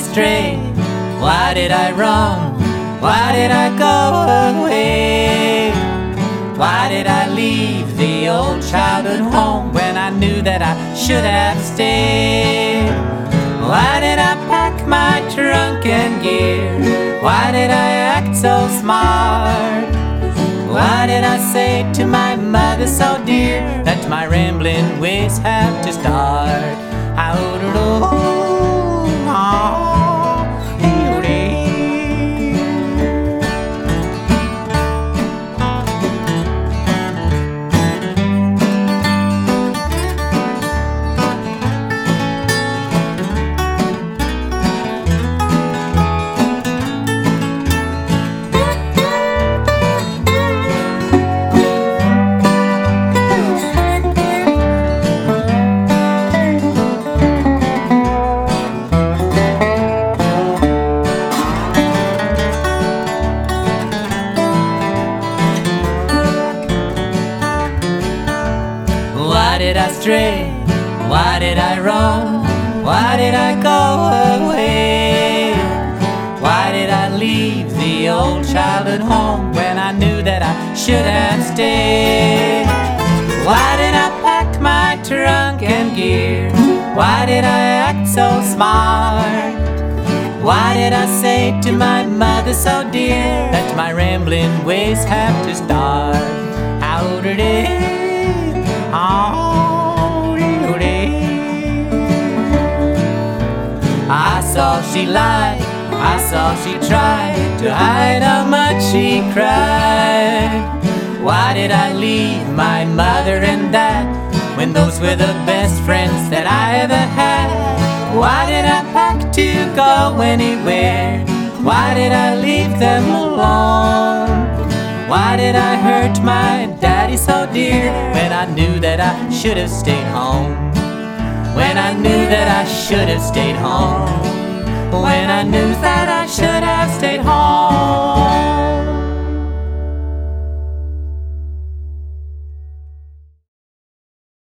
stray? Why did I run? Why did I go away? Why did I leave the old childhood home when I knew that I should have stayed? Why did I pack my trunk and gear? Why did I act so smart? Why did I say to my mother so dear that my rambling ways have to start? How do Why did I stray? Why did I run? Why did I go away? Why did I leave the old childhood home when I knew that I should have stayed? Why did I pack my trunk and gear? Why did I act so smart? Why did I say to my mother so dear that my rambling ways have to start? How did it? I saw she lied, I saw she tried to hide how much she cried. Why did I leave my mother and dad when those were the best friends that I ever had? Why did I pack to go anywhere? Why did I leave them alone? Why did I hurt my daddy so dear when I knew that I should have stayed home? When I knew that I should have stayed home. When I knew that